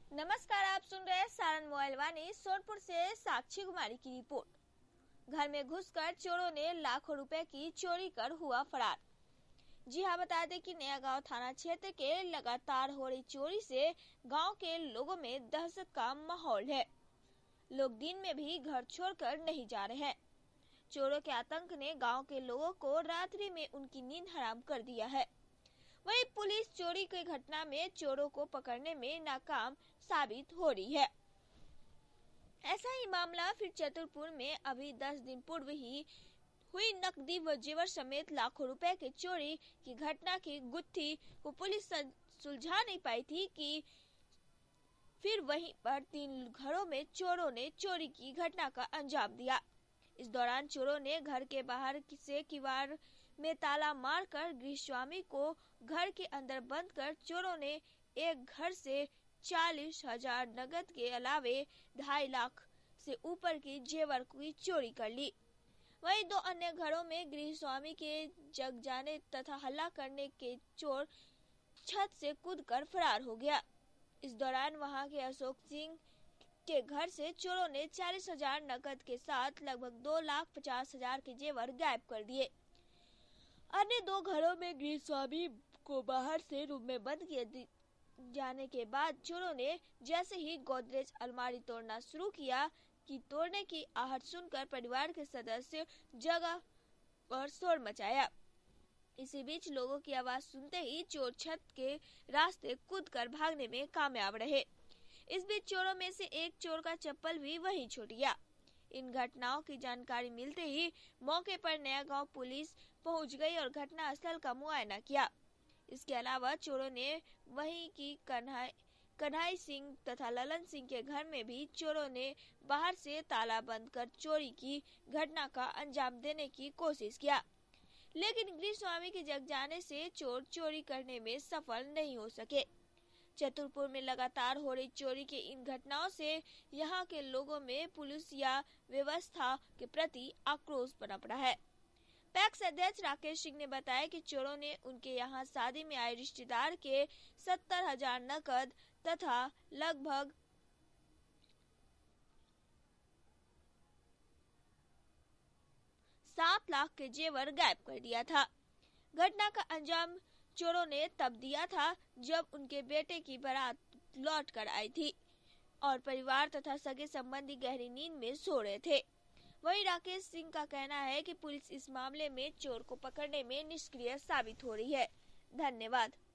नमस्कार, आप सुन रहे हैं सारण मोबाइल वाणी। सोनपुर से साक्षी कुमारी की रिपोर्ट। घर में घुसकर चोरों ने लाखों रुपए की चोरी कर हुआ फरार। जी हां, बता दें कि नया गांव थाना क्षेत्र के लगातार हो रही चोरी से गांव के लोगों में दहशत का माहौल है। लोग दिन में भी घर छोड़कर नहीं जा रहे हैं। चोरों के आतंक ने गांव के लोगों को रात्रि में उनकी नींद हराम कर दिया है। वहीं पुलिस चोरी की घटना में चोरों को पकड़ने में नाकाम साबित हो रही है। ऐसा ही मामला फिर चतुरपुर में अभी 10 दिन पूर्व ही हुई नकदी व जेवर समेत लाखों रुपए की चोरी की घटना की गुत्थी को पुलिस सुलझा नहीं पाई थी कि फिर वहीं पर 3 घरों में चोरों ने चोरी की घटना का अंजाम दिया। इस दौरान चोरों ने घर के बाहर से किवाड़ में ताला मारकर गृहस्वामी को घर के अंदर बंद कर चोरों ने एक घर से 40,000 नगद के अलावे 2.5 लाख से ऊपर की जेवर की चोरी कर ली। वहीं 2 अन्य घरों में गृहस्वामी के जग जाने तथा हल्ला करने के चोर छत से कूदकर फरार हो गया। इस दौरान वहां के अशोक सिंह के घर से चोरों ने 40,000 नकद के साथ लगभग 2,50,000 के जेवर गायब कर दिए। अन्य 2 घरों में गृहस्वामी को बाहर से रूम में बंद किए जाने के बाद चोरों ने जैसे ही गोदरेज अलमारी तोड़ना शुरू किया कि तोड़ने की आहट सुनकर परिवार के सदस्य जगह पर शोर मचाया। इसी बीच लोगों की आवाज सुनते ही चोर छत के रास्ते कूदकर भागने में कामयाब रहे। इस बीच चोरों में से एक चोर का चप्पल भी वहीं छूट गया। इन घटनाओं की जानकारी मिलते ही मौके पर नया गांव पुलिस पहुंच गई और घटना स्थल का मुआयना किया। इसके अलावा चोरों ने वहीं की कन्हई सिंह तथा ललन सिंह के घर में भी चोरों ने बाहर से ताला बंद कर चोरी की घटना का अंजाम देने की कोशिश किया, लेकिन गृहस्वामी के जग जाने से चोर चोरी करने में सफल नहीं हो सके। चतुरपुर में लगातार हो रही चोरी के इन घटनाओं से यहाँ के लोगों में पुलिस या व्यवस्था के प्रति आक्रोश बना पड़ा है। पैक्स अध्यक्ष राकेश सिंह ने बताया कि चोरों ने उनके यहाँ शादी में आए रिश्तेदार के 70,000 नकद तथा लगभग 7 लाख के जेवर गायब कर दिया था। घटना का अंजाम चोरों ने तब दिया था जब उनके बेटे की बारात लौट कर आई थी और परिवार तथा सगे संबंधी गहरी नींद में सो रहे थे। वहीं राकेश सिंह का कहना है कि पुलिस इस मामले में चोर को पकड़ने में निष्क्रिय साबित हो रही है। धन्यवाद।